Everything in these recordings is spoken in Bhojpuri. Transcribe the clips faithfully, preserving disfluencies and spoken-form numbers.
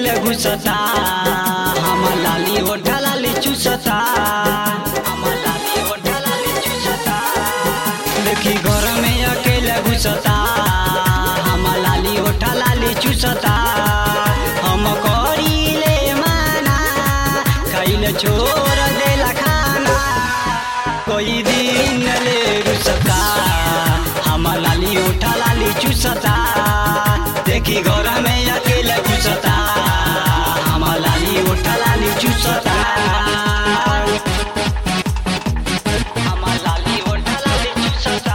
अकेले घुसता हम लाली ओढ़ा लाली चूसता हम लाली ओढ़ा लाली चूसता देखी घर में अकेले घुसता हम लाली ओढ़ा लाली चूसता हम करीले माना खैले छोड़ देला खाना कोई दिन ले रुसता हम लाली ओढ़ा लाली चूसता देखी घर में अकेले घुसता हम लाली ओढ़ा लाली चूसता हम लाली ओढ़ा लाली चूसता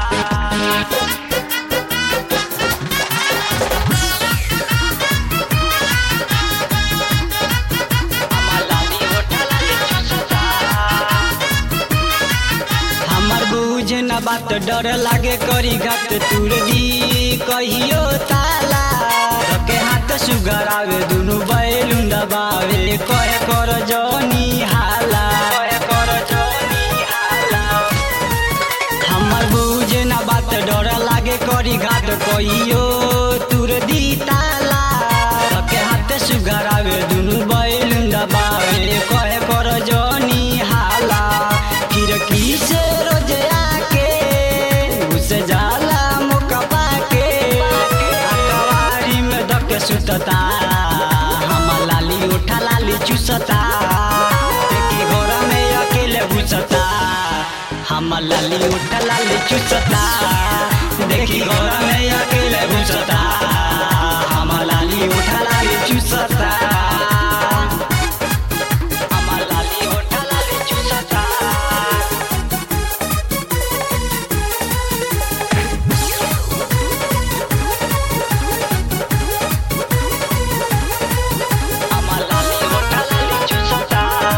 हम लाली ओढ़ा लाली चूसता हमर बुझ न बात डर लागे करी घात तुर दी कहियो ताला रके हाथ सुगर आवे दुनु बैलुन दबावे कहे कर जनी हाला कहे कर जनी हाला हमर बुझ न बात डर लागे करी घाट कहियो तुर दी ताला रके हाथ सुगर आवे दुनु बैलुन दबावे कहे कर जनी हाला खिड़की से रोज आके घुस जाला मुका पाके अकवारी में धके सुतता हम लाली ओढ़ा लाली चूसता देखी घर में अकेले घुसता हम लाली ओढ़ा लाली चूसता देखी घर में अकेले घुसता हम लाली ओढ़ा लाली चूसता हम लाली ओढ़ा लाली चूसता हम लाली ओढ़ा लाली चूसता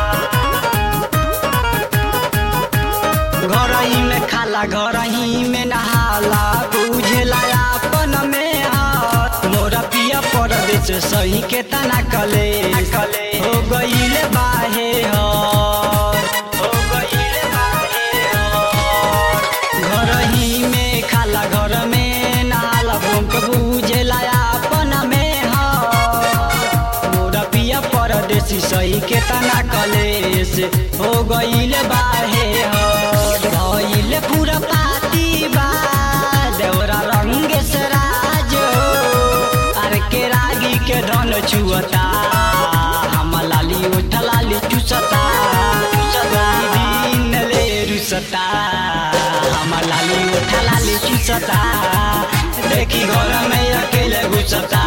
घरही में खाला घरही में नहाला बुझेला अपन में हाथ मोरा पिया परदेश सही के तना कले कले हो गईले बाहे हर हो गईले बाहे हर घरही में खाला घर में नहाला भूख बुझेला अपन में हाथ मोरा पिया परदेसी सही के तना कलेश हो गईले बाहे हर भइले पूरा पाती बा देवरा रंग से राज अरे के रागी के धन छुअता हम लाली ओढ़ा लाली चूसता चुसता दिन ले रुसता हम लाली ओढ़ा लाली चूसता देखी घर में अकेले घुसता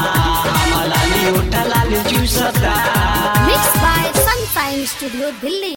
हम लाली ओढ़ा लाली चूसता Mixed by Sunshine Studio, Delhi.